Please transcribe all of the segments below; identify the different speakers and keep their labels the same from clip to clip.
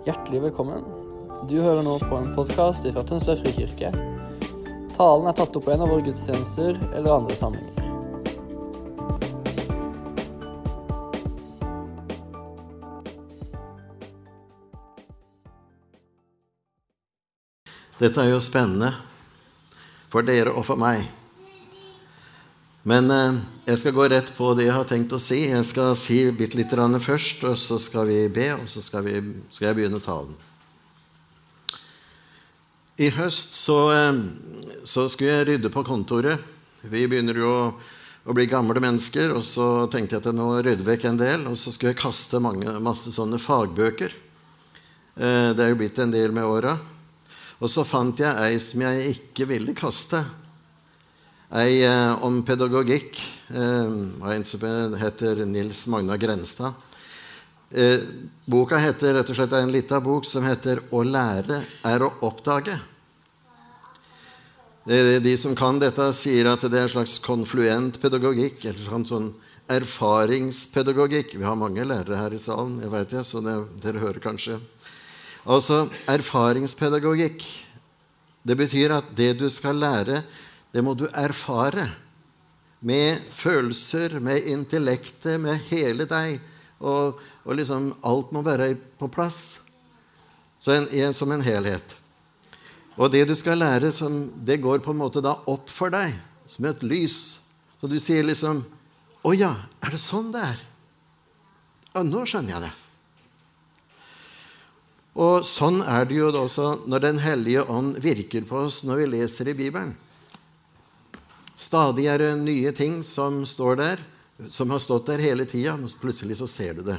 Speaker 1: Hjertelig velkommen. Du hører nå på en podcast fra Tønsberg Frikirke. Talen er tatt opp på en av våre gudstjenester eller andre samlinger.
Speaker 2: Dette er jo spennende for dere og for meg. Men jeg skal gå rett på det jeg har tenkt å si. Jeg skal si bitte litt først, og så skal vi be, og så skal jeg begynne talen. I høst så skulle jeg rydde på kontoret. Vi begynner jo å bli gamle mennesker, og så tenkte jeg at nå rydde vekk en del, og så skulle jeg kaste masse sånne fagbøker. Det er jo blitt en del med året. Og så fant jeg ei som jeg ikke ville kaste. Ei om pedagogikk, en som heter Nils Magnar Grenstad. Boka heter rett og slett en liten bok som heter «Å lære er å oppdage». De som kan dette sier at det er en slags konfluent pedagogikk, eller sånn erfaringspedagogikk. Vi har mange lærere her i salen, jeg vet det, så dere hører kanskje. Altså, erfaringspedagogikk, det betyr at det du skal lære, det må du erfare med følelser, med intellektet, med hele deg, og liksom alt må være på plass, som en helhet. Og det du skal lære, det går på en måte da opp for deg, som et lys. Så du sier liksom, «Å ja, er det sånn det er? Ja, nå skjønner jeg det.» Og sånn er det jo også når Den hellige ånd virker på oss når vi leser i Bibelen. Stadig er det nye ting som står der, som har stått der hele tiden, og plutselig så ser du det.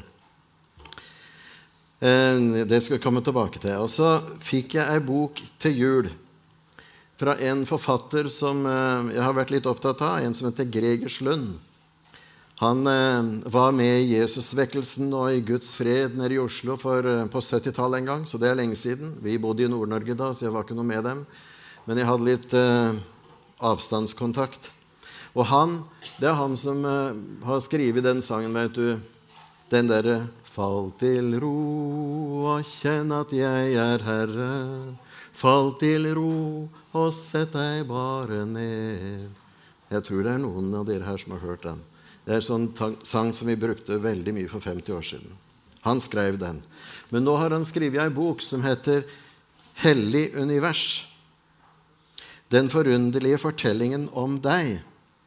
Speaker 2: Det skal jeg komme tilbake til. Og så fikk jeg en bok til jul fra en forfatter som jeg har vært litt opptatt av, en som heter Gregers Lund. Han var med i Jesusvekkelsen og i Guds fred nede i Oslo på 70-tallet en gang, så det er lenge siden. Vi bodde i Nord-Norge da, så jeg var ikke noe med dem. Men jeg hadde litt avstandskontakt. Og det er han som har skrevet den sangen, vet du, den der «Fall til ro og kjenn at jeg er Herre. Fall til ro og sett deg bare ned.» Jeg tror det er noen av dere her som har hørt den. Det er en sånn sang som vi brukte veldig mye for 50 år siden. Han skrev den. Men nå har han skrevet en bok som heter «Hellig univers». Den forunderlige fortellingen om deg.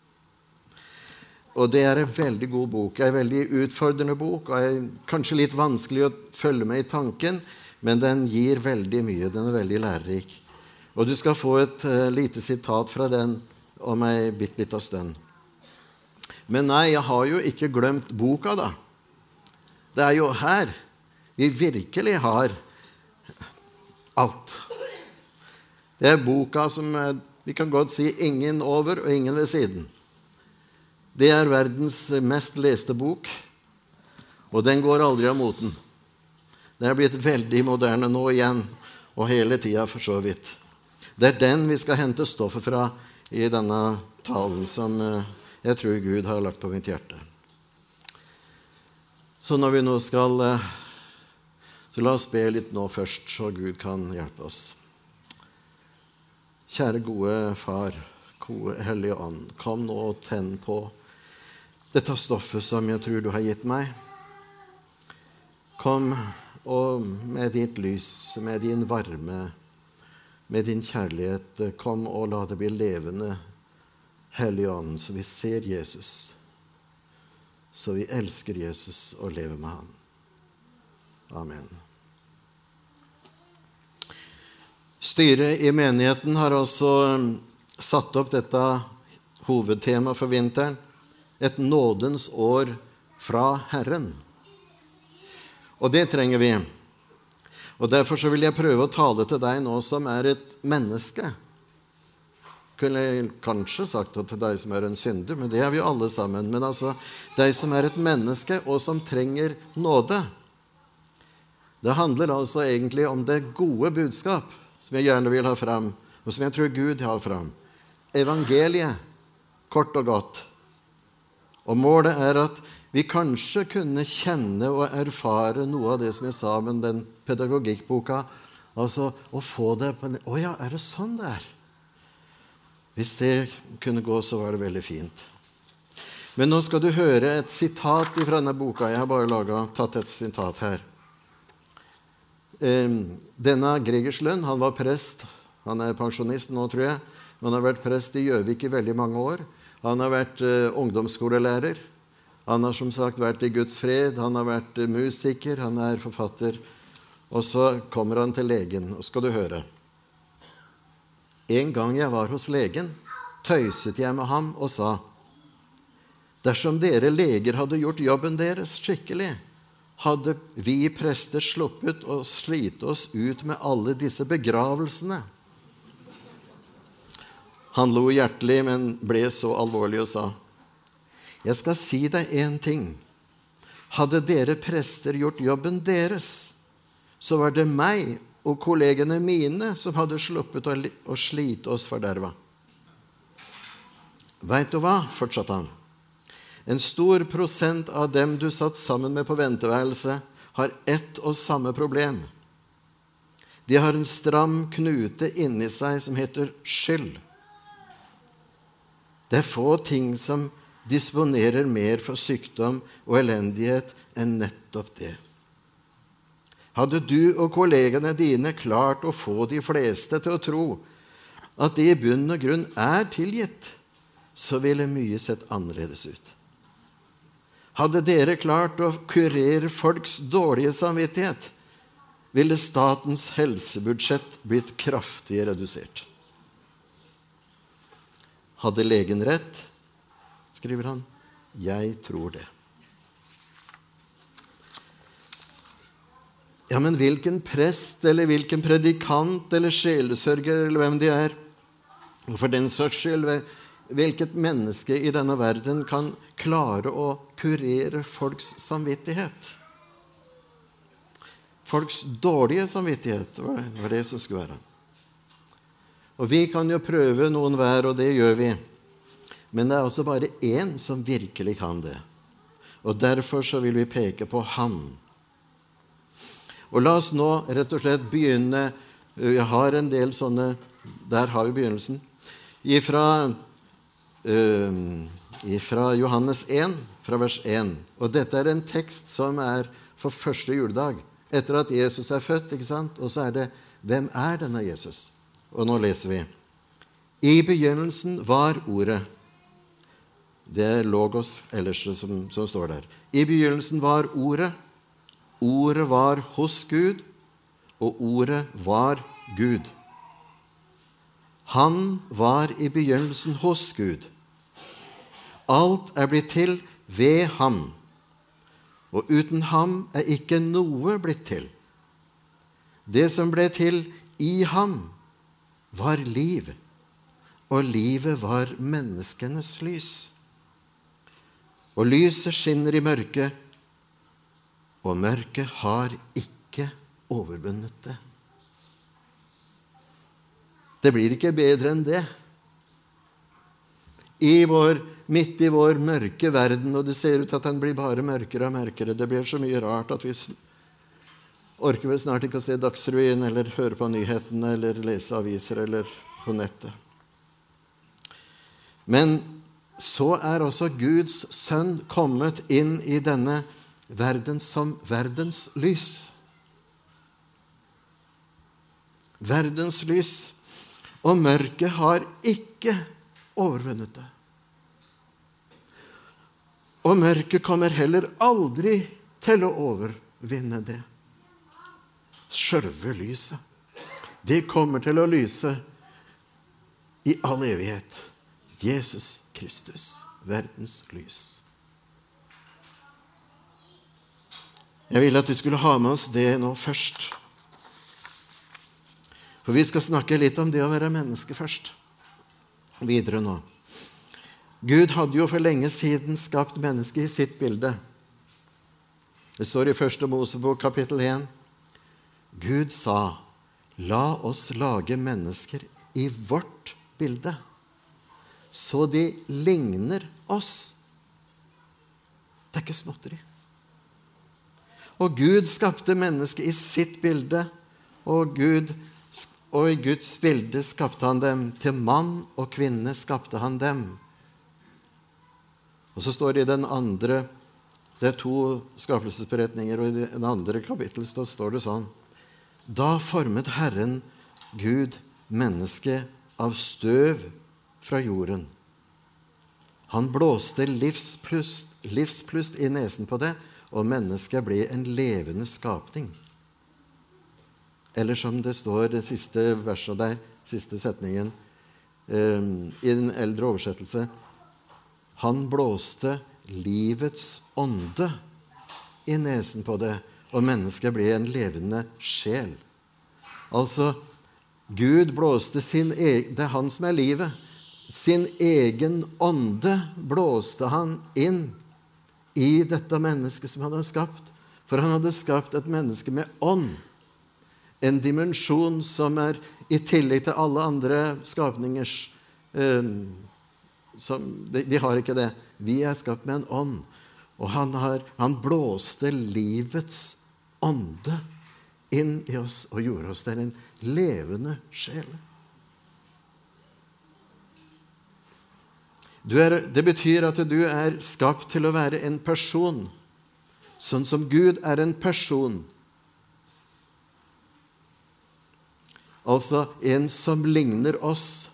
Speaker 2: Og det er en veldig god bok, en veldig utfordrende bok, og kanskje litt vanskelig å følge med i tanken, men den gir veldig mye, den er veldig lærerik. Og du skal få et lite sitat fra den om en bitte stund. Men nei, jeg har jo ikke glemt boka da. Det er jo her vi virkelig har alt. Det er boka som vi kan godt si ingen over og ingen ved siden. Det er verdens mest leste bok, og den går aldri av moten. Det er blitt veldig moderne nå igjen, og hele tiden for så vidt. Det er den vi skal hente stoffet fra i denne talen som jeg tror Gud har lagt på mitt hjerte. Så når vi nå skal, så la oss be litt nå først, så Gud kan hjelpe oss. Kjære gode far, gode hellige ånd, kom nå og tenn på dette stoffet som jeg tror du har gitt meg. Kom og med ditt lys, med din varme, med din kjærlighet, kom og la det bli levende, Hellige ånd, så vi ser Jesus, så vi elsker Jesus og lever med han. Amen. Styret i menigheten har også satt opp dette hovedtema for vinteren, et nådens år fra Herren. Og det trenger vi. Og derfor så vil jeg prøve å tale til deg nå som er et menneske. Kunne jeg kanskje sagt til deg som er en synder, men det er vi alle sammen. Men altså, deg som er et menneske og som trenger nåde. Det handler altså egentlig om det gode budskap som jeg gjerne vil ha fram, og som jeg tror Gud har fram. Evangeliet, kort og godt. Og målet er at vi kanskje kunne kjenne og erfare noe av det som jeg sa med den pedagogikkboka, altså å få det på en, ja, det sånn det Hvis det kunne gå, så var det veldig fint. Men nå skal du høre et sitat fra denne boka. Jeg har bare tatt et sitat her. Denne Gregerslund, han var prest. Han pensjonist nå, tror jeg. Han har vært prest i Gjøvik i veldig mange år. Han har vært ungdomsskolelærer. Han har som sagt vært i Guds fred. Han har vært musiker. Han forfatter. Og så kommer han til legen, og skal du høre. En gang jeg var hos legen, tøyset jeg med ham og sa: dersom dere leger hadde gjort jobben deres skikkelig, hadde vi prester sluppet å slite oss ut med alle disse begravelsene. Han lo hjertelig, men ble så alvorlig og sa: jeg skal si deg en ting. Hadde dere prester gjort jobben deres, så var det meg og kollegene mine som hadde sluppet å slite oss forderva. Vet du hva, fortsatte han. En stor prosent av dem du satt sammen med på venteværelse, har ett og samme problem. De har en stram knute inni seg som heter skyld. Det få ting som disponerer mer for sykdom og elendighet enn nettopp det. Hadde du og kollegene dine klart å få de fleste til å tro at de i bunn og grunn tilgitt, så ville mye sett annerledes ut. Hadde dere klart å kurere folks dårlige samvittighet, ville statens helsebudsjett blitt kraftig redusert. Hadde legen rett, skriver han, jeg tror det. Ja, men hvilken prest, eller hvilken predikant, eller sjelesørger, eller hvem de og for den saks skyld, hvilket menneske i denne verden kan klare å kurere folks samvittighet? Folks dårlige samvittighet var det som skulle være. Og vi kan jo prøve noen hver, og det gjør vi. Men det også bare én som virkelig kan det. Og derfor så vil vi peke på han. Og la oss nå rett og slett begynne. Jeg har en del sånne, der har vi begynnelsen. Fra Johannes 1, fra vers 1. Og dette en tekst som for første juledag, etter at Jesus født, ikke sant? Og så det, hvem denne Jesus? Og nå leser vi. I begynnelsen var ordet. Det logos ellers som står der. I begynnelsen var ordet. Ordet var hos Gud, og ordet var Gud. Han var i begynnelsen hos Gud. Alt blitt til ved ham, og uten ham ikke noe blitt til. Det som ble til i ham, var liv, og livet var menneskenes lys. Og lyset skinner i mørket, og mørket har ikke overvunnet det. Det blir ikke bedre enn det. Midt i vår mørke verden, og det ser ut at den blir bare mørkere og mørkere. Det blir så mye rart at vi orker vel snart ikke å se Dagsrevyen, eller høre på nyhetene, eller lese aviser, eller på nettet. Men så også Guds sønn kommet inn i denne verden som verdens lys. Verdens lys. Og mørket har ikke overvunnet det. Og mørket kommer heller aldri til å overvinne det. Selve lyset. Det kommer til å lyse i all evighet. Jesus Kristus, verdens lys. Jeg vil at vi skulle ha med oss det nå først. For vi skal snakke litt om det å være menneske først. Videre nå. Gud hadde jo for lenge siden skapt mennesket i sitt bilde. Det står i 1. Mosebok kapittel 1. Gud sa, la oss lage mennesker i vårt bilde, så de ligner oss. Det er ikke småtteri. Og Gud skapte mennesket i sitt bilde, og i Guds bilde skapte han dem. Til mann og kvinne skapte han dem. Og så står det i den andre, det er 2 skapelsesberetninger, og i den andre kapittel står det sånn: Da formet Herren Gud mennesket av støv fra jorden. Han blåste livsplust i nesen på det, og mennesket ble en levende skapning. Eller som det står det siste verset der, siste setningen, i den eldre oversettelse: Han blåste livets ånde i nesen på det, og mennesket ble en levende sjel. Altså, Gud blåste det er han som er livet. Sin egen ånde blåste han inn i dette mennesket som han hadde skapt. For han hadde skapt et menneske med ånd. En dimensjon som er i tillegg til alle andre skapningers. De har ikke det. Vi er skapt med en ånd. Og han blåste livets ånde inn i oss og gjorde oss til en levende sjel. Det betyr at du er skapt til å være en person, sånn som Gud er en person. Altså en som ligner oss.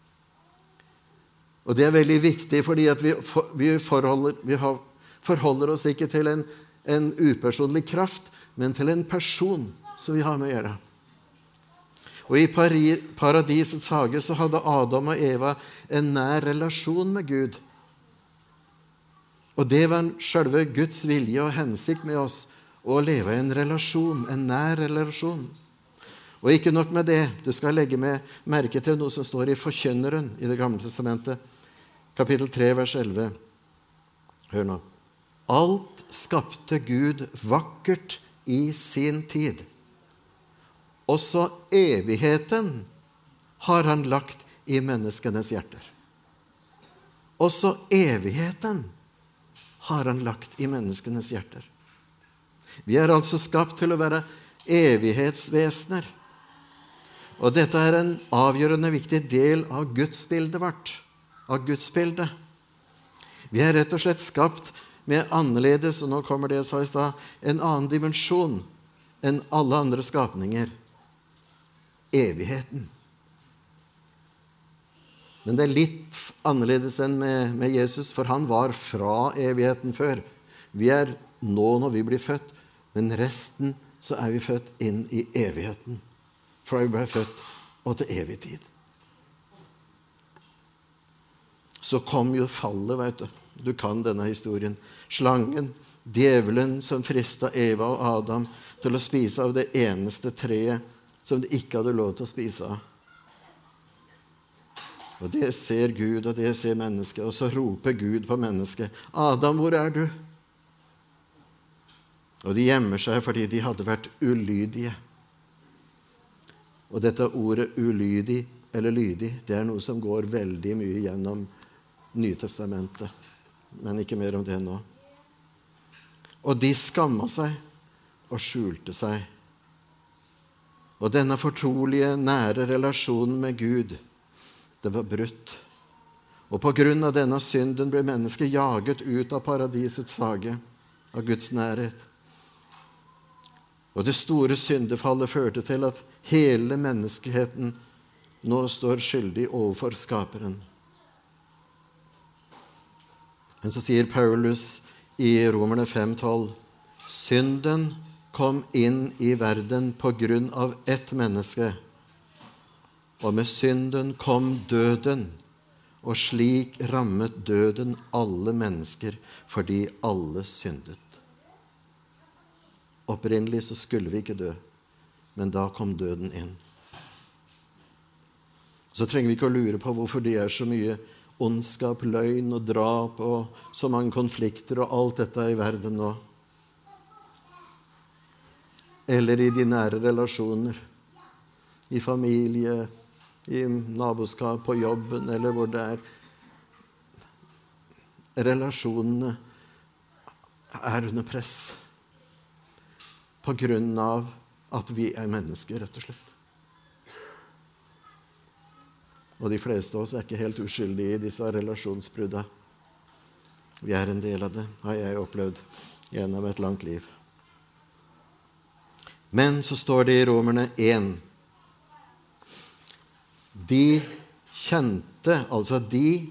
Speaker 2: Og det er veldig viktig, fordi at vi forholder oss ikke til en upersonlig kraft, men til en person som vi har med å gjøre. Og i paradisets hage så hadde Adam og Eva en nær relasjon med Gud. Og det var selve Guds vilje og hensikt med oss, å leve i en relasjon, en nær relasjon. Og ikke nok med det, du skal legge merke til noe som står i Forkynneren i Det gamle testamentet, kapittel 3, vers 11. Hør nå. Alt skapte Gud vakkert i sin tid. Også evigheten har han lagt i menneskenes hjerter. Også evigheten har han lagt i menneskenes hjerter. Vi er altså skapt til å være evighetsvesener. Og dette er en avgjørende viktig del av gudsbildet vårt. Av gudsbildet. Vi er rett og slett skapt med annerledes, og nå kommer det jeg sa i sted, en annen dimensjon enn alle andre skapninger. Evigheten. Men det er litt annerledes enn med Jesus, for han var fra evigheten før. Vi er nå når vi blir født, men resten så er vi født inn i evigheten. Fra vi ble født og til evig tid. Så kom jo fallet, vet du. Du kan denne historien. Slangen, djevelen som fristet Eva og Adam til å spise av det eneste treet som de ikke hadde lov til å spise av. Og det ser Gud, og det ser mennesket, og så roper Gud på mennesket: Adam, hvor er du? Og de gjemmer seg fordi de hadde vært ulydige. Og dette ordet ulydig eller lydig, det er noe som går veldig mye gjennom Nytestamentet. Men ikke mer om det nå. Og de skammet seg og skjulte seg. Og denne fortrolige, nære relasjonen med Gud, det var brutt. Og på grunn av denne synden ble mennesket jaget ut av paradisets hage, av Guds nærhet. Og det store syndefallet førte til at hele menneskeheten nå står skyldig overfor skaperen. Men så sier Paulus i Romerne 5:12, synden kom inn i verden på grunn av ett menneske, og med synden kom døden, og slik rammet døden alle mennesker, fordi alle syndet. Opprinnelig så skulle vi ikke dø, men da kom døden inn. Så trenger vi ikke å lure på hvorfor det er så mye ondskap, løgn og drap og så mange konflikter og alt dette i verden nå. Eller i de nære relasjoner, i familie, i naboskap, på jobben, eller hvor det er. Relasjonene under press på grunn av at vi mennesker, rett og slett. Og de fleste av oss ikke helt uskyldige i disse relasjonsbrudene. Vi en del av det, har jeg opplevd gjennom et langt liv. Men så står det i Romerne 1. De kjente, altså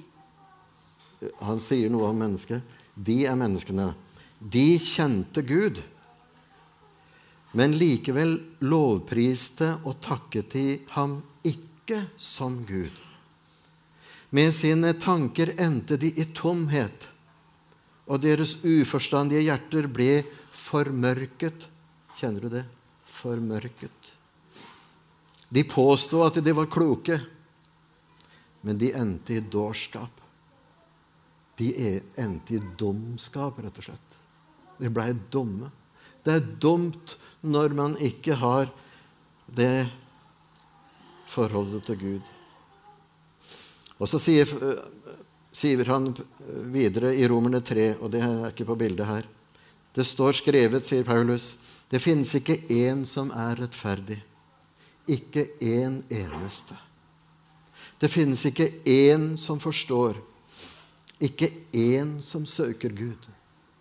Speaker 2: han sier noe om mennesket, de menneskene. De kjente Gud, men likevel lovpriste og takket de ham ikke som Gud. Med sine tanker endte de i tomhet, og deres uforstandige hjerter ble formørket. Kjenner du det? Formørket. De påstod at de var kloke, men de endte i dårskap. De endte i dumskap, rett og slett. De ble dumme. Det dumt når man ikke har det forholdet til Gud. Og så sier han videre i Romerne 3, og det ikke på bildet her. Det står skrevet, sier Paulus, det finnes ikke en som rettferdig. Ikke en eneste. Det finnes ikke en som forstår. Ikke en som søker Gud.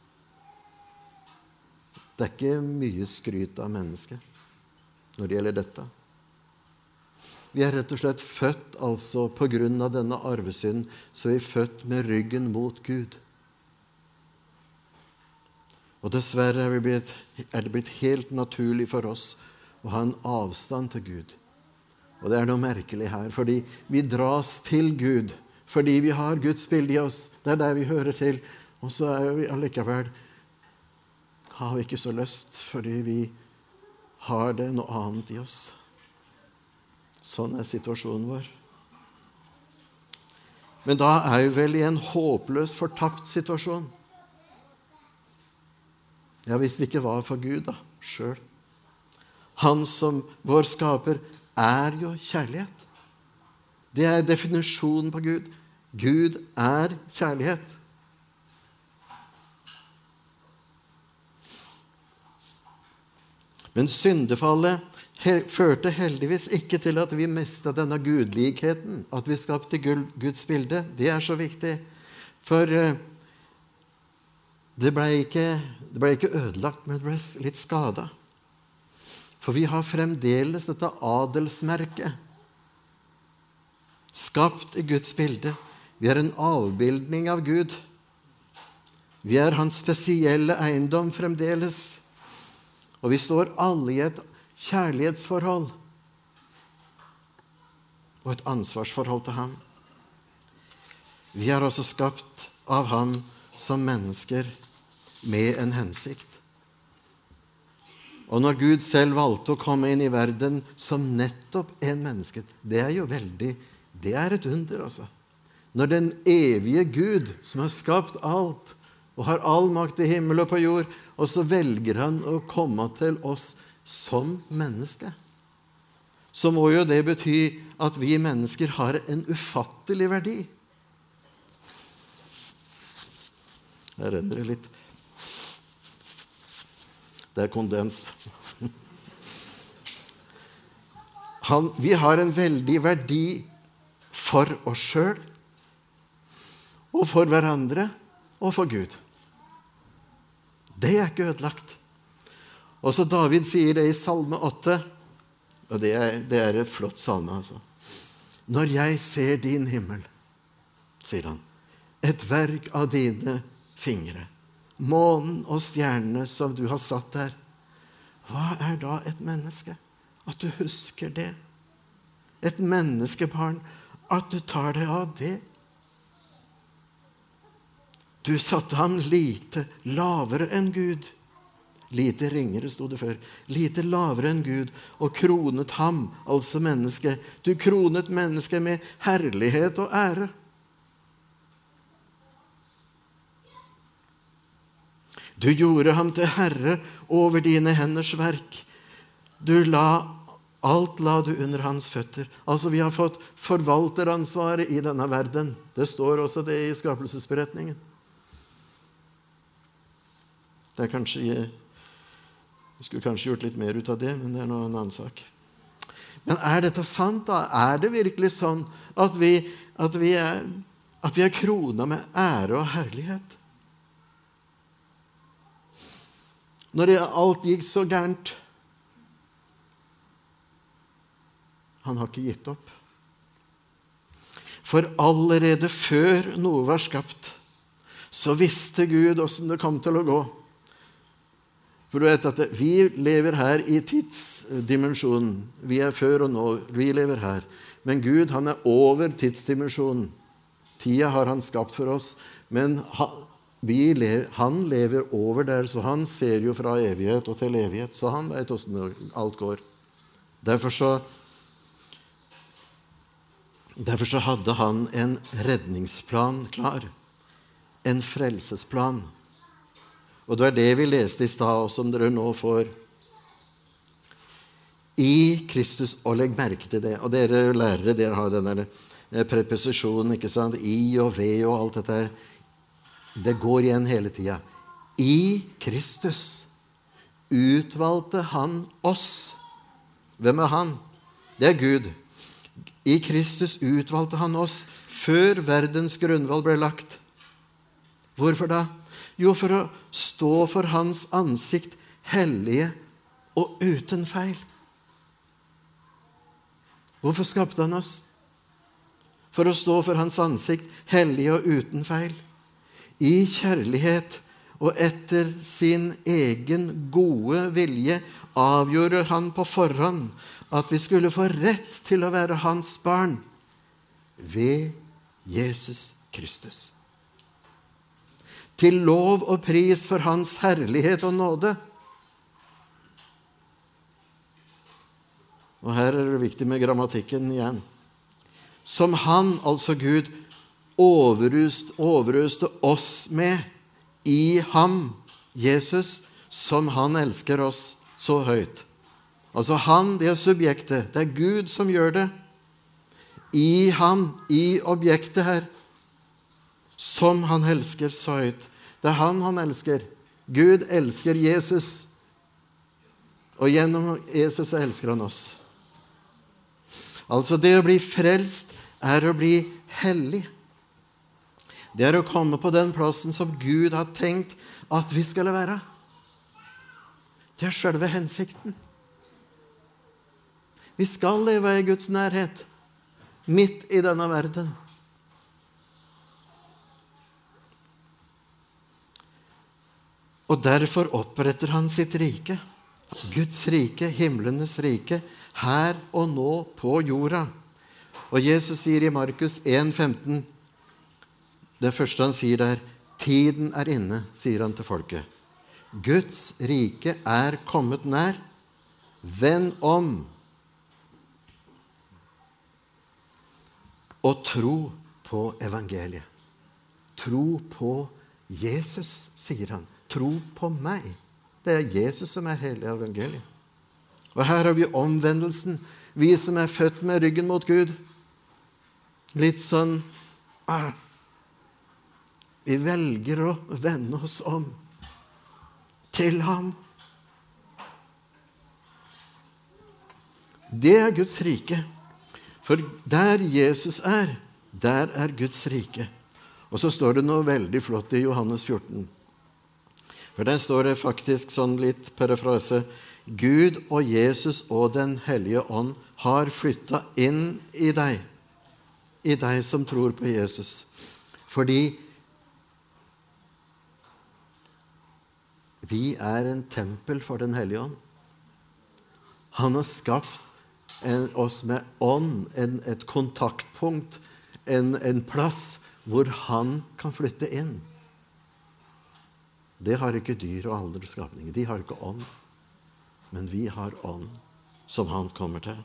Speaker 2: Det ikke mye skryt av mennesket når det gjelder dette. Vi rett og slett født, altså på grunn av denne arvesynden, så vi født med ryggen mot Gud. Og dessverre det blitt helt naturlig for oss å ha en avstand til Gud. Og det noe merkelig her, fordi vi dras til Gud, fordi vi har Guds bilde i oss. Det der vi hører til, og så vi allikevel har vi ikke så lyst, fordi vi har det noe annet i oss. Sånn situasjonen vår. Men da vi vel i en håpløs, fortapt situasjon. Ja, hvis det ikke var for Gud da, selv. Han som vår skaper jo kjærlighet. Det definisjonen på Gud. Gud kjærlighet. Men syndefallet førte heldigvis ikke til at vi mistet denne gudligheten, at vi skapte Guds bilde. Det så viktig, for det ble ikke ødelagt, men det ble litt skadet. For vi har fremdeles dette adelsmerket, skapt i Guds bilde. Vi en avbildning av Gud. Vi hans spesielle eiendom fremdeles. Og vi står alle i et kjærlighetsforhold og et ansvarsforhold til ham. Vi også skapt av ham som mennesker med en hensikt. Og når Gud selv valgte å komme inn i verden som nettopp en menneske, det jo veldig, det et under, altså. Når den evige Gud, som har skapt alt, og har all makt i himmel og på jord, og så velger han å komme til oss som menneske, så må jo det bety at vi mennesker har en ufattelig verdi. Her renner det litt. Det kondens. Vi har en veldig verdi for oss selv, og for hverandre, og for Gud. Det ikke ødelagt. Og så David sier det i Salme 8, og det et flott salme, altså. Når jeg ser din himmel, sier han, et verk av dine fingre, månen og stjernene som du har satt der, hva da et menneske? At du husker det. Et menneskebarn, at du tar deg av det. Du satte ham lite lavere enn Gud. Lite ringere stod det før. Lite lavere enn Gud, og kronet ham, altså mennesket. Du kronet mennesket med herlighet og ære. Du gjorde ham til herre over dine henders verk. Alt la du under hans føtter. Altså, vi har fått forvalteransvaret i denne verden. Det står også det i skapelsesberetningen. Det er kanskje, jeg skulle kanskje gjort litt mer ut av det, men det er en annen sak. Men er dette sant da? Er det virkelig sånn at vi er kronet med ære og herlighet? Når alt gikk så gærent. Han har ikke gitt opp. For allerede før noe var skapt, så visste Gud hvordan det kom til å gå. For du vet at vi lever her i tidsdimensjonen. Vi er før og nå. Vi lever her. Men Gud, han er over tidsdimensjonen. Tida har han skapt for oss. Men han lever over der, så han ser jo fra evighet og til evighet. Så han vet hvordan alt går. Derfor så hadde han en redningsplan klar. En frelsesplan. Og det er det vi leste i stad, og som dere nå får. I Kristus, og legg merke til det. Og dere lærere, dere har denne preposisjonen, ikke sant? I og ved og alt dette her. Det går igjen hele tiden. I Kristus utvalgte han oss. Hvem er han? Det er Gud. I Kristus utvalgte han oss før verdens grunnvoll ble lagt. Hvorfor da? Jo, for å stå for hans ansikt hellige og uten feil. Hvorfor skapte han oss? For å stå for hans ansikt hellige og uten feil. I kjærlighet og etter sin egen gode vilje avgjorde han på forhånd at vi skulle få rett til å være hans barn ved Jesus Kristus. Til lov og pris for hans herlighet og nåde. Og her er det viktig med grammatikken igjen. Som han, altså Gud, overøste oss med i ham, Jesus, som han elsker oss så høyt. Altså han, det er subjektet. Det er Gud som gjør det. I ham, i objektet her. Som han elsker så høyt. Det er han elsker. Gud elsker Jesus. Og gjennom Jesus elsker han oss. Altså det å bli frelst er å bli hellig. Det er å komme på den plassen som Gud har tenkt at vi skulle være. Det er selve hensikten. Vi skal leve i Guds nærhet, midt i denne verden. Og derfor oppretter han sitt rike, Guds rike, himlenes rike, her og nå på jorda. Og Jesus sier i Markus 1,15, det første han sier der, tiden er inne, sier han til folket. Guds rike er kommet nær. Vend om og tro på evangeliet. Tro på Jesus, sier han. Tro på meg. Det er Jesus som er hele evangeliet. Og her har vi omvendelsen. Vi som er født med ryggen mot Gud. Litt sånn, vi velger å vende oss om til ham. Det er Guds rike. For der Jesus er, der er Guds rike. Og så står det noe veldig flott i Johannes 14. For der står det faktisk sånn litt parafrase. Gud og Jesus og den hellige ånd har flyttet inn i deg. I deg som tror på Jesus. Fordi vi er en tempel for den hellige ånd. Han har skapt oss med ånd, et kontaktpunkt, en plass hvor han kan flytte inn. Det har ikke dyr og andre skapninger. De har ikke ånd. Men vi har ånd som han kommer til.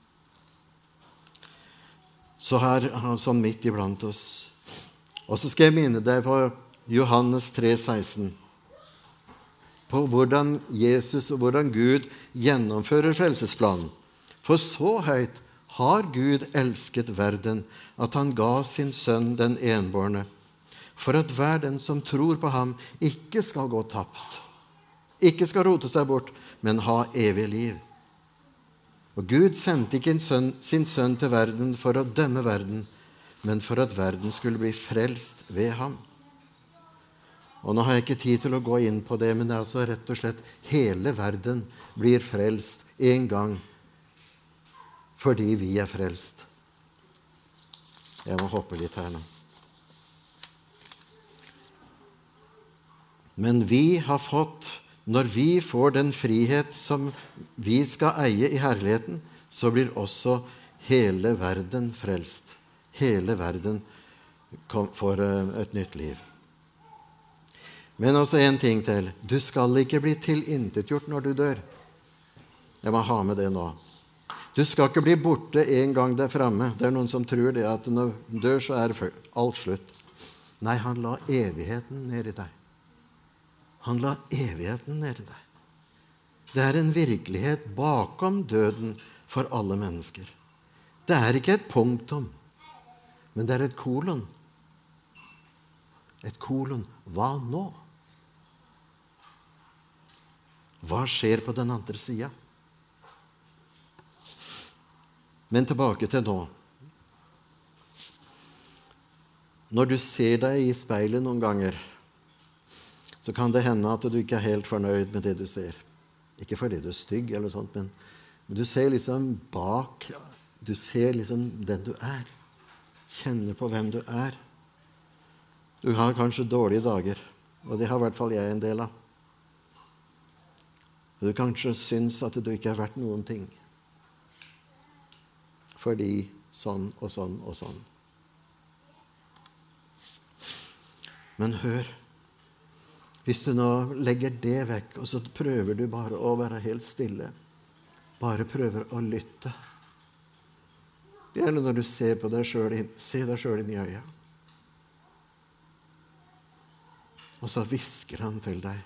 Speaker 2: Så her er han sånn midt iblant oss. Og så skal jeg minne deg på Johannes 3,16. På hvordan Jesus og hvordan Gud gjennomfører frelsesplanen. For så høyt har Gud elsket verden at han ga sin sønn den enbårne, for at hver den som tror på ham ikke skal gå tapt, ikke skal rote seg bort, men ha evig liv. Og Gud sendte ikke sin sønn til verden for å dømme verden, men for at verden skulle bli frelst ved ham. Og nå har jeg ikke tid til å gå inn på det, men det er altså rett og slett hele verden blir frelst en gang, fordi vi er frelst. Jeg må hoppe litt her nå. Men vi har fått, når vi får den frihet som vi skal eie i herligheten, så blir også hele verden frelst. Hele verden får et nytt liv. Men også en ting til. Du skal ikke bli tilintetgjort når du dør. Jeg må ha med det nå. Du skal ikke bli borte en gang der fremme. Det er noen som tror det, at når du dør så er alt slutt. Nei, han la evigheten ned i deg. Han la evigheten ned i deg. Det er en virkelighet bakom døden for alle mennesker. Det er ikke et punktum, men det er et kolon. Et kolon. Hva nå? Hva skjer på den andre siden? Men tilbake til nå. Når du ser deg i speilet noen ganger, så kan det hende at du ikke er helt fornøyd med det du ser. Ikke fordi du er stygg eller sånt, men du ser liksom bak, du ser liksom den du er. Kjenner på hvem du er. Du har kanskje dårlige dager, og det har i hvert fall jeg en del av. Du kanskje syns at du ikke er verdt noen ting. Fordi sånn og sånn og sånn. Men hør, hvis du nå legger det vekk, og så prøver du bare å være helt stille, bare prøver å lytte. Gjerne når du ser på deg selv, se deg selv inn i øya. Og så hvisker han til deg.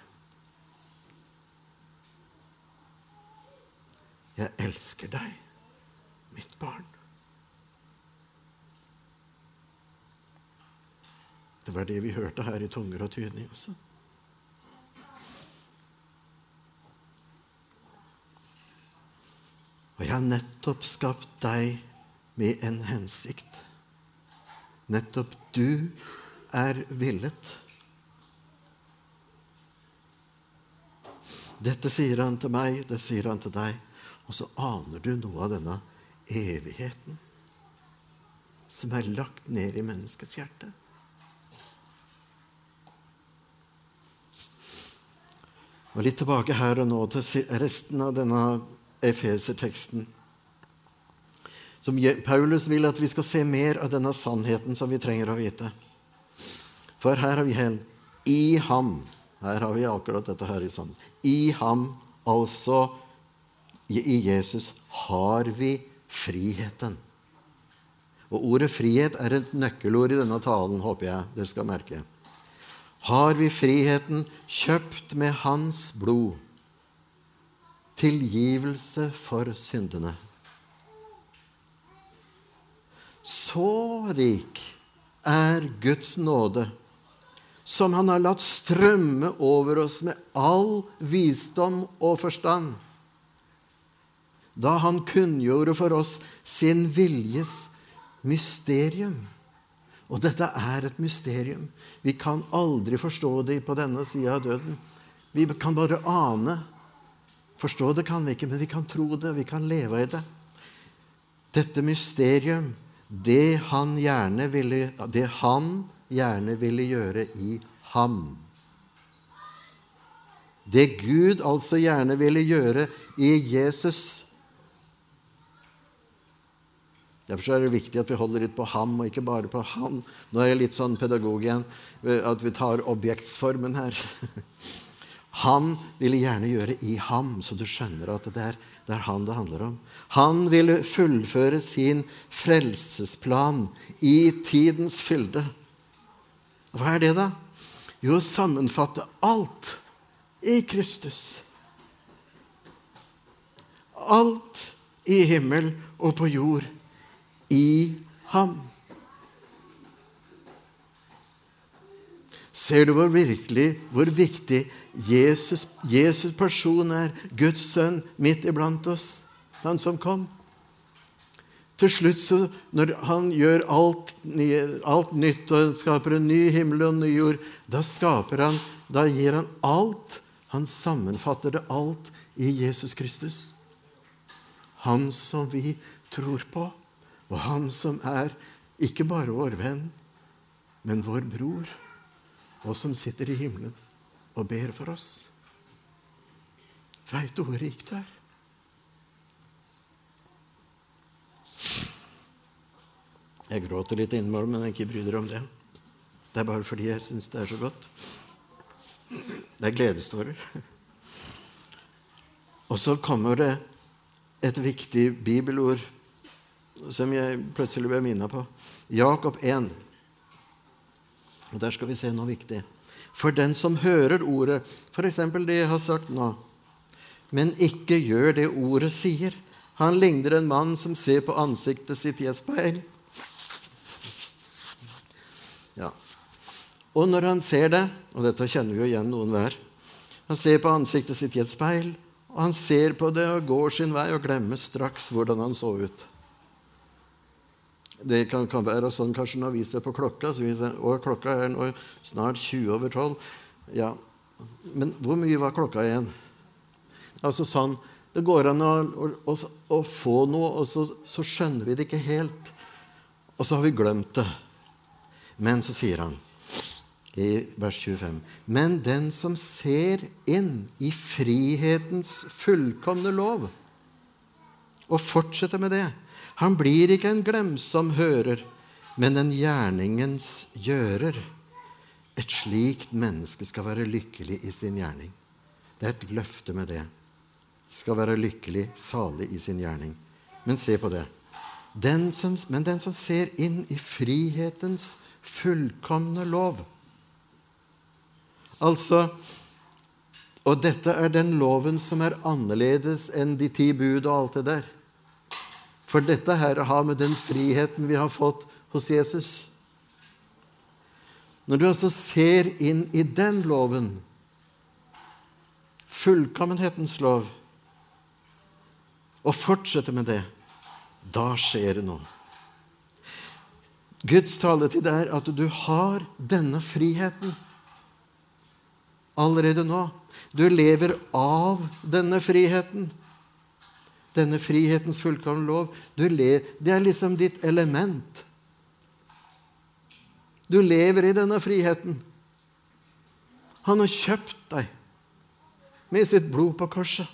Speaker 2: Jeg elsker deg, mitt barn. Det var det vi hørte her i Tunger og tydning også. Og jeg har nettopp skapt deg med en hensikt. Nettopp du er villet. Dette sier han til meg, det sier han til deg. Og så aner du noe av denne evigheten som er lagt ned i menneskets hjerte. Og litt tilbake her og nå til resten av denne Efeser-teksten. Som Paulus vil at vi skal se mer av denne sannheten som vi trenger å vite. For her har vi i ham. Her har vi akkurat dette her i sammen. I ham, altså i Jesus, har vi friheten. Og ordet frihet er et nøkkelord i denne talen, håper jeg dere skal merke. Har vi friheten kjøpt med hans blod, tilgivelse for syndene. Så rik er Guds nåde, som han har latt strømme over oss med all visdom og forstand, da han kunngjorde for oss sin viljes mysterium. Og dette er et mysterium. Vi kan aldri forstå det på denne siden av døden. Vi kan bare ane. Forstå det kan vi ikke, men vi kan tro det, vi kan leve i det. Dette mysterium, det han gjerne ville gjøre i ham. Det Gud altså gjerne ville gjøre i Jesus. Derfor er det viktig at vi holder litt på ham, og ikke bare på han. Nå er jeg litt sånn pedagog igjen, at vi tar objektsformen her. Han ville gjerne gjøre i ham, så du skjønner at det er han det handler om. Han ville fullføre sin frelsesplan i tidens fylde. Hva er det da? Jo, sammenfatte alt i Kristus. Alt i himmel og på jord i ham. Ser du hvor viktig Jesus person Guds sønn midt iblant oss, han som kom? Til slutt, når han gjør alt nytt og skaper en ny himmel og en ny jord, da gir han alt. Han sammenfatter det alt i Jesus Kristus. Han som vi tror på, og han som ikke bare vår venn, men vår bror, og som sitter i himmelen og ber for oss. Vet du hvor rik du Jeg gråter litt innmål, men jeg ikke bryr deg om det. Det bare fordi jeg synes det så godt. Det gledestårer. Og så kommer det et viktig bibelord som jeg plutselig ble minnet på. Jakob 1. Og der skal vi se noe viktig. For den som hører ordet, for eksempel det jeg har sagt nå, men ikke gjør det ordet sier. Han ligner en mann som ser på ansiktet sitt i et speil. Ja. Og når han ser det, og dette kjenner vi jo igjen noen hver, han ser på ansiktet sitt i et speil, og han ser på det og går sin vei og glemmer straks hvordan han så ut. Det kan være sånn kanskje når vi ser på klokka, så vi ser, klokka nå snart 20:12. Ja, men hvor mye var klokka igjen? Altså sånn, det går an å få noe, og så skjønner vi det ikke helt. Og så har vi glemt det. Men så sier han i vers 25, men den som ser inn i frihetens fullkomne lov og fortsetter med det, han blir ikke en glemsom hører, men en gjerningens gjører. Et slikt menneske skal være lykkelig i sin gjerning. Det et løfte med det. Skal være lykkelig, salig i sin gjerning. Men se på det. Men den som ser inn i frihetens fullkomne lov. Altså, og dette den loven som annerledes enn de 10 bud og alt det der. For dette her har med den friheten vi har fått hos Jesus. Når du altså ser inn i den loven, fullkommenhetens lov, og fortsetter med det, da skjer det noe. Guds tale til deg at du har denne friheten allerede nå. Du lever av denne friheten. Denne frihetens fullkomne lov. Det liksom ditt element. Du lever i denne friheten. Han har kjøpt deg med sitt blod på korset.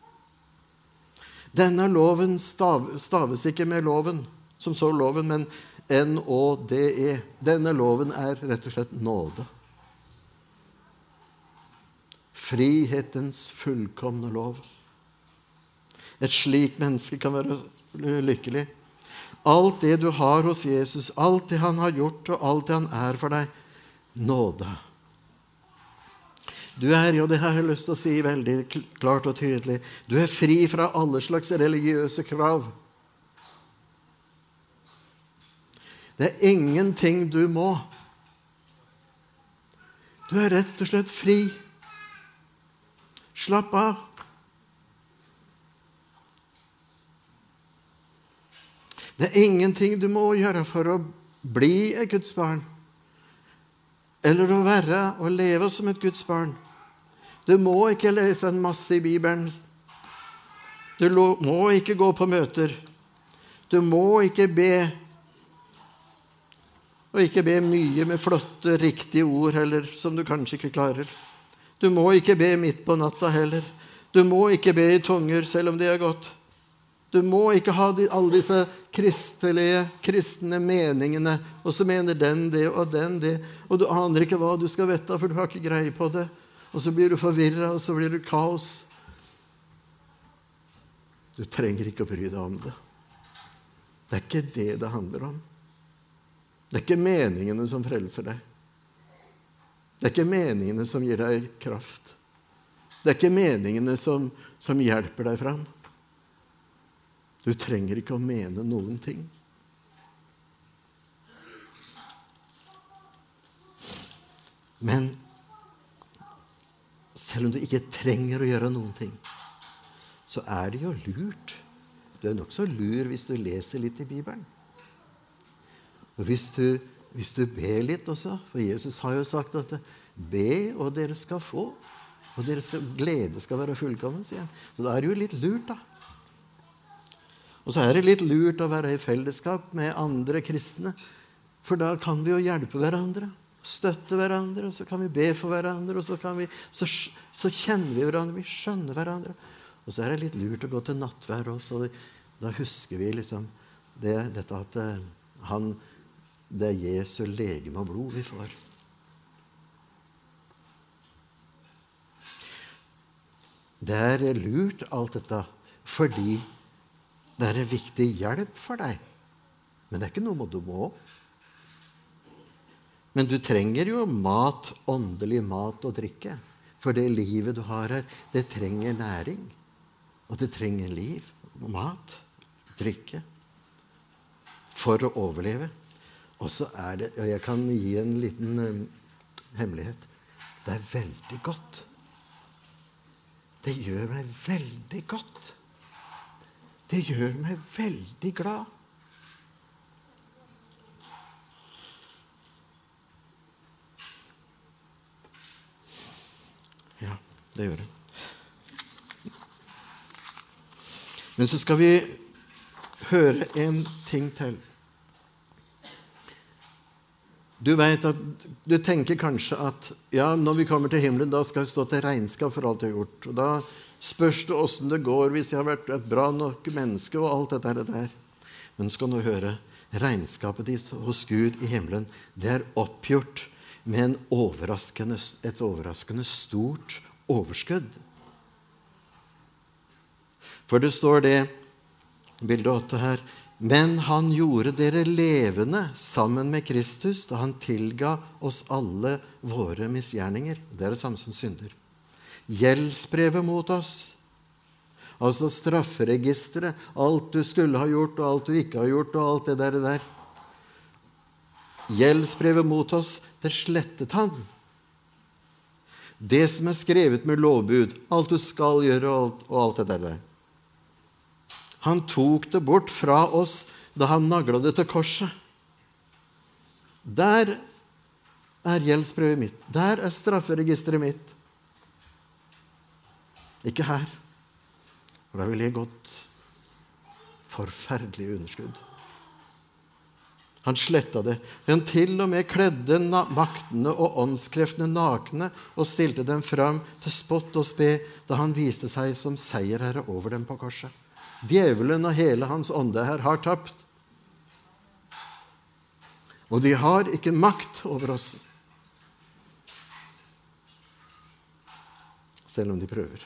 Speaker 2: Denne loven staves ikke med loven, som så loven, men N-O-D-E. Denne loven rett og slett nåde. Frihetens fullkomne lov. Et slikt menneske kan være lykkelig. Alt det du har hos Jesus, alt det han har gjort, og alt det han for deg, nåde. Du og det har jeg lyst til å si veldig klart og tydelig, du fri fra alle slags religiøse krav. Det ingenting du må. Du rett og slett fri. Slapp av. Det ingenting du må gjøre for å bli et Guds barn. Eller å være og leve som et Guds barn. Du må ikke lese en masse i Bibelen. Du må ikke gå på møter. Du må ikke be. Og ikke be mye med flotte, riktige ord heller, som du kanskje ikke klarer. Du må ikke be midt på natta heller. Du må ikke be i tunger, selv om det godt. Du må ikke ha alle disse kristne meningene, og så mener den det, og den det, og du aner ikke hva du skal vite, for du har ikke greie på det. Og så blir du forvirret, og så blir det kaos. Du trenger ikke å bry deg om det. Det ikke det det handler om. Det ikke meningene som frelser deg. Det ikke meningene som gir deg kraft. Det ikke meningene som hjelper deg fram. Du trenger ikke å mene noen ting. Men selv om du ikke trenger å gjøre noen ting, så er det jo lurt. Du er nok så lur hvis du leser litt i Bibelen. Og hvis du ber litt også, for Jesus har jo sagt at be, og dere skal få, og glede skal være fullkommen, sier han. Så da er det jo litt lurt da. Og så er det litt lurt å være i fellesskap med andre kristne, for da kan vi jo hjelpe hverandre, støtte hverandre, og så kan vi be for hverandre, og så kjenner vi hverandre, vi skjønner hverandre. Og så er det litt lurt å gå til nattvær også, da husker vi liksom dette at det er Jesu legeme og blod vi får. Det er lurt alt dette, fordi det er en viktig hjelp for deg. Men det er ikke noe du må. Men du trenger jo mat, åndelig mat og drikke. For det livet du har her, det trenger næring. Og det trenger liv, mat, drikke, for å overleve. Og så er det, og jeg kan gi en liten hemmelighet, det er veldig godt. Det gjør meg veldig godt. Det gjør meg veldig glad. Ja, det gjør det. Men så skal vi høre en ting til. Du vet at, du tenker kanskje at ja, når vi kommer til himmelen, da skal vi stå til regnskap for alt jeg har gjort. Og da spørs det hvordan det går hvis jeg har vært et bra nok menneske og alt dette der. Men skal du høre, regnskapet ditt hos Gud i himmelen, det er oppgjort med et overraskende stort overskudd. For det står det, bilde 8 her, men han gjorde dere levende sammen med Kristus da han tilga oss alle våre misgjerninger. Det er det samme som synder. Gjeldsbrevet mot oss, altså strafferegisteret, alt du skulle ha gjort og alt du ikke har gjort og alt det der. Gjeldsbrevet mot oss, det slettet han. Det som er skrevet med lovbud, alt du skal gjøre og alt det der. Han tok det bort fra oss da han naglet det til korset. Der er gjeldsbrevet mitt. Der er strafferegisteret mitt. Ikke her. For da ville jeg gått forferdelig underskudd. Han slettet det. Han til og med kledde maktene og åndskreftene nakne og stilte dem fram til spott og spe da han viste seg som seierherre over dem på korset. Djevelen og hele hans ånde her har tapt. Og de har ikke makt over oss. Selv om de prøver.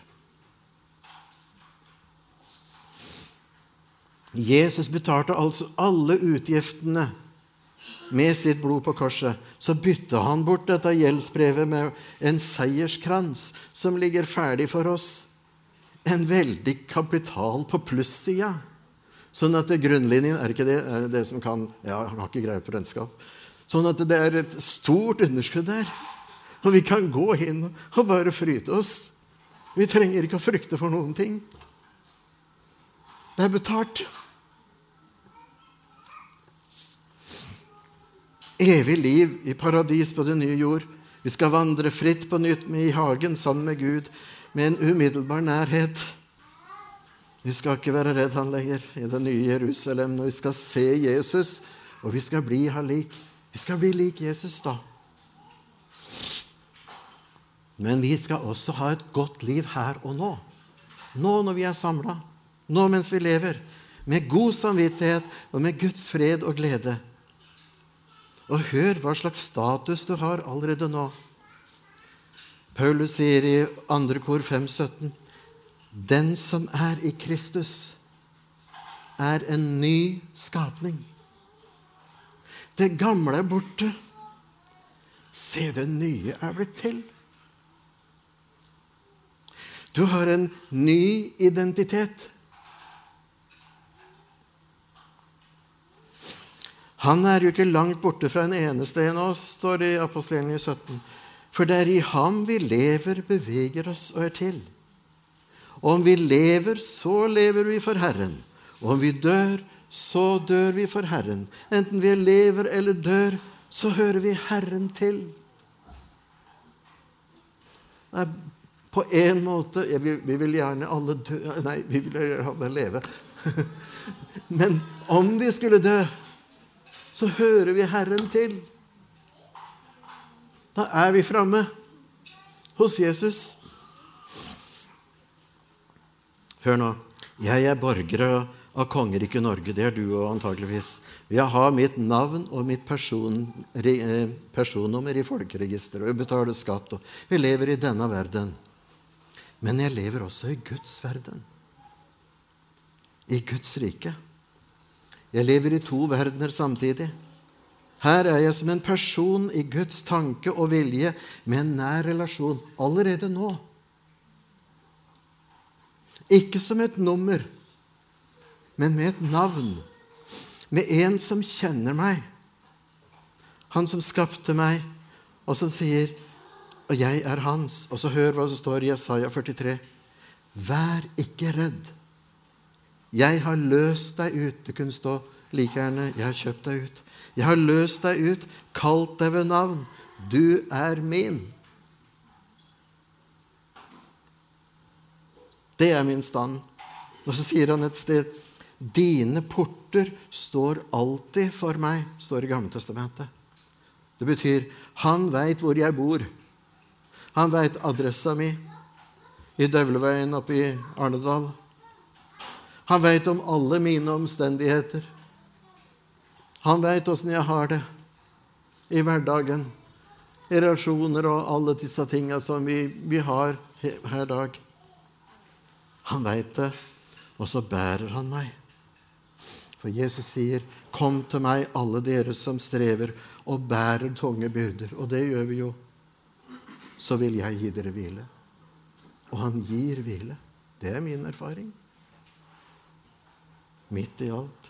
Speaker 2: Jesus betalte altså alle utgiftene med sitt blod på korset. Så bytte han bort dette gjeldsbrevet med en seierskrans som ligger ferdig for oss. En veldig kapital på plussida. Sånn at grunnlinjen er ikke det, er det som kan, ja, han har ikke greie på regnskap. Sånn at det er et stort underskudd der. Og vi kan gå inn og bare fryte oss. Vi trenger ikke å frykte for noen ting. Det er betalt. Evig liv i paradis på den nye jord. Vi skal vandre fritt på nytt med i hagen sammen med Gud, med en umiddelbar nærhet. Vi skal ikke være redd han lenger i det nye Jerusalem, når vi skal se Jesus, og vi skal bli han lik. Vi skal bli lik Jesus da. Men vi skal også ha et godt liv her og nå. Nå når vi er samlet. Nå mens vi lever. Med god samvittighet og med Guds fred og glede. Og hør hva slags status du har allerede nå. Paulus sier i 2. kor 5:17, den som er i Kristus er en ny skapning. Det gamle er borte. Se, det nye er blitt til. Du har en ny identitet. Han er jo ikke langt borte fra en eneste en av oss, står det i Apostelgjerningen 17. For det i ham vi lever, beveger oss og til. Og om vi lever, så lever vi for Herren. Og om vi dør, så dør vi for Herren. Enten vi lever eller dør, så hører vi Herren til. Nei, på en måte, vi vil gjerne alle dø, nei, vi vil gjerne alle leve. Men om vi skulle dø, så hører vi Herren til. Da vi fremme hos Jesus. Hør nå, jeg borgere av kongeriket Norge, det du og antageligvis. Jeg har mitt navn og mitt personnummer i folkeregisteret, og jeg betaler skatt, og jeg lever i denne verden. Men jeg lever også i Guds verden. I Guds rike. Jeg lever i 2 verdener samtidig. Her jeg som en person i Guds tanke og vilje med en nær relasjon allerede nå. Ikke som et nummer, men med et navn. Med en som kjenner meg. Han som skapte meg, og som sier, og jeg hans. Og så hør hva som står i Jesaja 43. Vær ikke redd. Jeg har løst deg ut. Det kunne stå like gjerne, jeg har kjøpt deg ut. Jeg har løst deg ut, kalt deg ved navn. Du min. Det min stand. Og så sier han et sted, dine porter står alltid for meg, står i Gamle testamentet. Det betyr, han vet hvor jeg bor. Han vet adressa mi i Døvleveien oppe i Arnedal. Han vet om alle mine omstendigheter. Han vet hvordan jeg har det i hverdagen, i relasjoner og alle disse tingene som vi har her dag. Han vet det, og så bærer han meg. For Jesus sier, kom til meg alle dere som strever og bærer tunge byrder. Og det gjør vi jo. Så vil jeg gi dere hvile. Og han gir hvile. Det min erfaring. Midt i alt.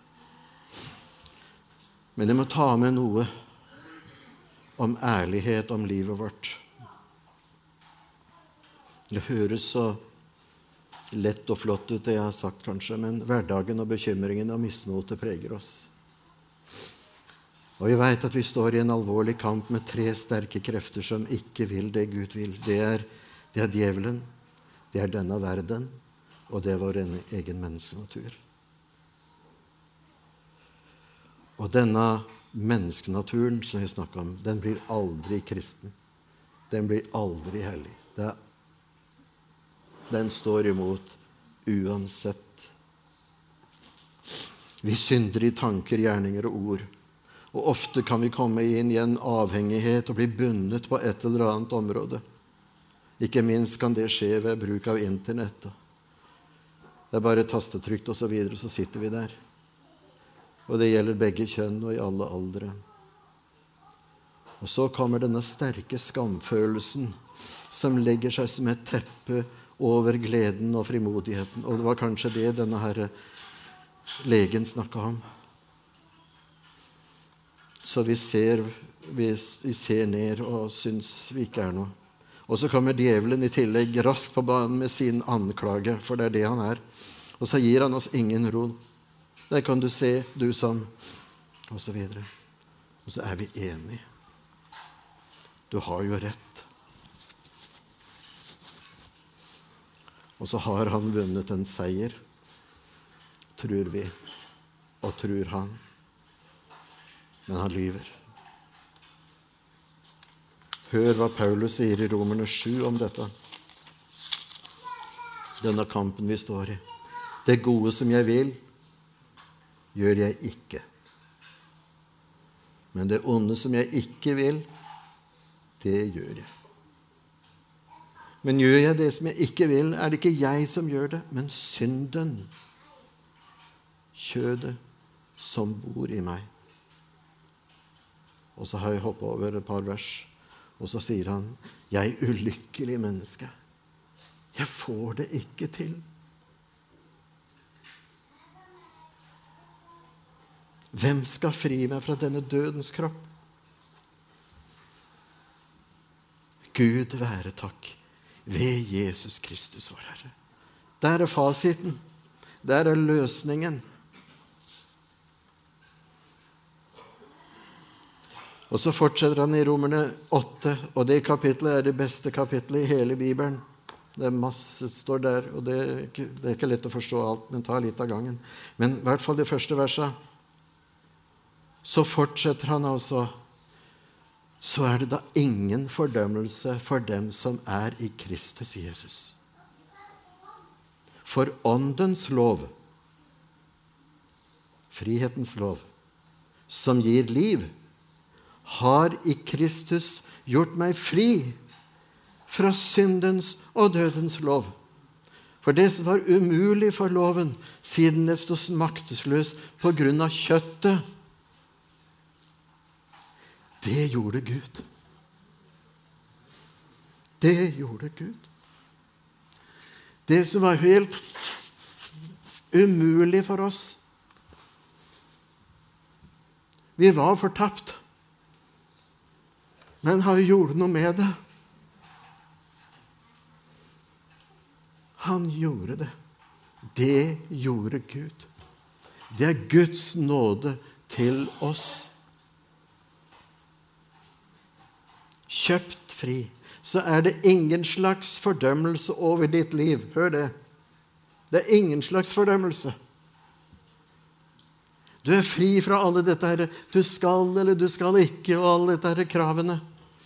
Speaker 2: Men jeg må ta med noe om ærlighet om livet vårt. Det høres så lett og flott ut det jeg har sagt kanskje, men hverdagen og bekymringen og mismotet preger oss. Og vi vet at vi står i en alvorlig kamp med 3 sterke krefter som ikke vil det Gud vil. Det er djevelen, det er denne verden, og det er vår egen menneskenatur. Og denne menneskenaturen som vi snakker om, den blir aldri kristen. Den blir aldri hellig. Den står imot uansett. Vi synder i tanker, gjerninger og ord. Og ofte kan vi komme inn i en avhengighet og bli bundet på et eller annet område. Ikke minst kan det skje ved bruk av internett. Det er bare tastetrykt og så videre, så sitter vi der. Og det gjelder begge kjønn og i alle aldre. Og så kommer denne sterke skamfølelsen som legger seg som et teppe over gleden og frimodigheten. Og det var kanskje det denne herre legen snakket om. Så vi ser ned og synes vi ikke er noe. Og så kommer djevelen i tillegg raskt på banen med sin anklage, for det er det han er. Og så gir han oss ingen ro. Der kan du se, du som, og så videre. Og så er vi enige. Du har jo rett. Og så har han vunnet en seier, tror vi, og tror han. Men han lyver. Hør hva Paulus sier i Romerne 7 om dette. Denne kampen vi står i. Det gode som jeg vil, gjør jeg ikke. Men det onde som jeg ikke vil, det gjør jeg. Men gjør jeg det som jeg ikke vil, er det ikke jeg som gjør det, men synden, kjødet, som bor i meg. Og så har jeg hoppet over et par vers, og så sier han, jeg ulykkelig menneske, jeg får det ikke til. Hvem skal fri meg fra denne dødens kropp? Gud være takk ved Jesus Kristus vår Herre. Der fasiten. Der løsningen. Og så fortsetter han i Romerne 8, og det kapitlet det beste kapitlet i hele Bibelen. Det masse står der, og det er ikke lett å forstå alt, men ta litt av gangen. Men i hvert fall det første verset. Så fortsetter han altså. Så det da ingen fordømmelse for dem som i Kristus Jesus. For åndens lov, frihetens lov, som gir liv, har i Kristus gjort meg fri fra syndens og dødens lov. For det som var umulig for loven, siden det stod maktesløs på grunn av kjøttet, det gjorde Gud. Det gjorde Gud. Det som var helt umulig for oss. Vi var fortapt. Men han gjorde noe med det. Han gjorde det. Det gjorde Gud. Det Guds nåde til oss. Kjøpt fri. Så det ingen slags fordømmelse over ditt liv. Hør det. Det ingen slags fordømmelse. Du fri fra alle dette her. Du skal eller du skal ikke, og alle dette her kravene.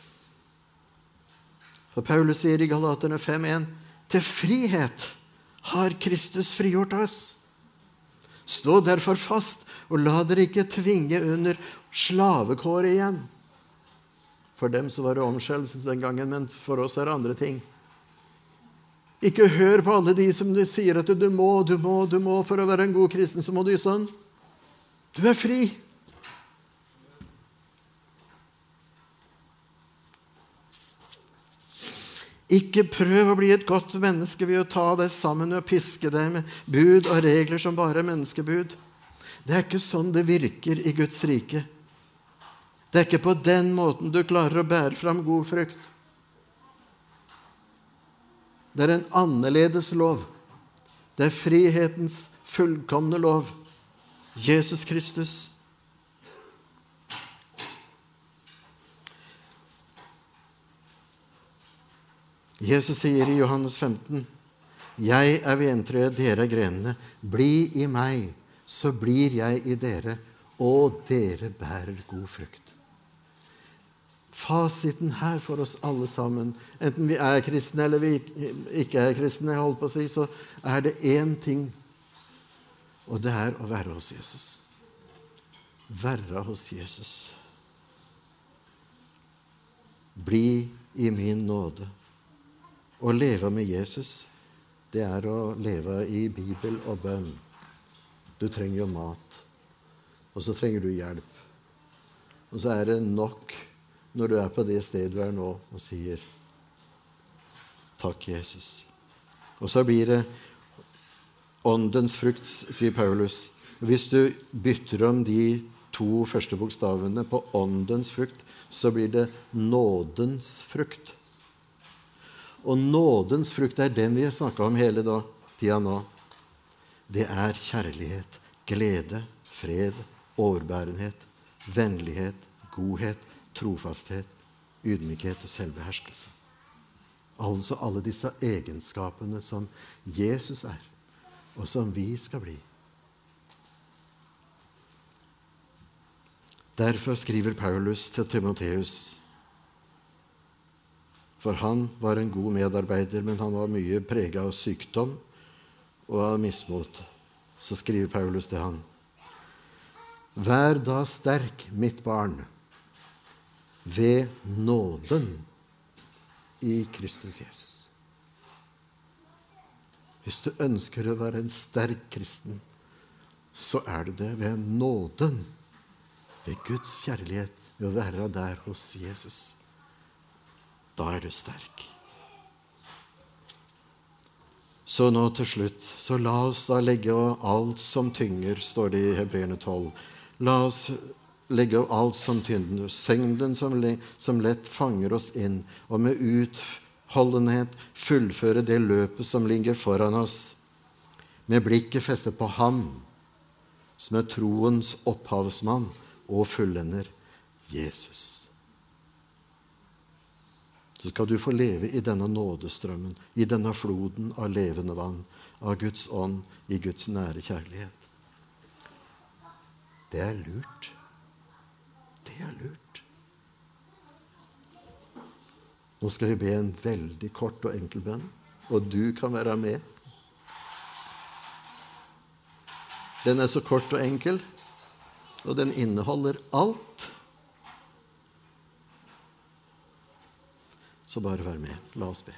Speaker 2: For Paulus sier i Galaterne 5:1, til frihet har Kristus frigjort oss. Stå derfor fast, og la dere ikke tvinge under slavekår igjen. For dem så var det omskjellelse den gangen, men for oss det andre ting. Ikke hør på alle de som sier at du må, for å være en god kristen, så må du sånn. Du fri. Ikke prøv å bli et godt menneske ved å ta deg sammen og piske deg med bud og regler som bare menneskebud. Det ikke sånn det virker i Guds rike. Det ikke på den måten du klarer å bære fram god frukt. Det en annerledes lov. Det frihetens fullkomne lov. Jesus Kristus. Jesus sier i Johannes 15, jeg vintreet, dere grenene. Bli i meg, så blir jeg i dere, og dere bærer god frukt. Fasiten her for oss alle sammen, enten vi kristne eller vi ikke kristne, jeg holdt på å si, så det én ting, og det å være hos Jesus. Være hos Jesus. Bli i min nåde. Å leve med Jesus, det å leve i Bibel og bønn. Du trenger jo mat, og så trenger du hjelp. Og så det nok når du på det stedet du nå og sier takk, Jesus. Og så blir det åndens frukt, sier Paulus. Hvis du bytter om de 2 første bokstavene på åndens frukt, så blir det nådens frukt. Og nådens frukt den vi har snakket om hele tida nå. Det kjærlighet, glede, fred, overbærenhet, vennlighet, godhet, trofasthet, ydmykhet og selvbeherskelse. Altså alle disse egenskapene som Jesus og som vi skal bli. Derfor skriver Paulus til Timoteus, for han var en god medarbeider, men han var mye preget av sykdom og av mismot. Så skriver Paulus til han, vær da sterk, mitt barn, ved nåden i Kristus Jesus. Hvis du ønsker å være en sterk kristen, så det ved nåden, ved Guds kjærlighet, ved å være der hos Jesus. Da du sterk. Så nå til slutt, så la oss da legge alt som tynger, står det i Hebreerne 12. La oss legge av alt som tynger, synden som lett fanger oss inn, og med utholdenhet fullføre det løpet som ligger foran oss, med blikket festet på ham, som er troens opphavsmann og fullender, Jesus. Så skal du få leve i denne nådestrømmen, i denne floden av levende vann, av Guds ånd, i Guds nære kjærlighet. Det er lurt. Det er lurt. Nå skal vi be en veldig kort og enkel bønn, og du kan være med. Den er så kort og enkel, og den inneholder alt. Så bare vær med. La oss be.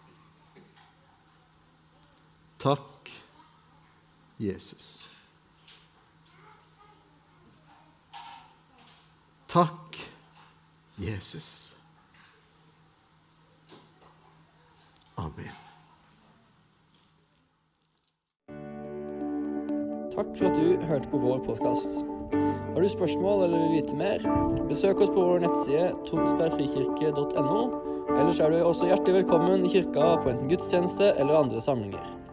Speaker 2: Takk, Jesus. Takk, Jesus. Amen.
Speaker 1: Takk for at du hørte på vår podcast. Har du spørsmål eller vil vite mer? Besøk oss på vår nettside tonsbergfrikirke.no, ellers er du også hjertelig velkommen i kirka på enten gudstjeneste eller andre samlinger.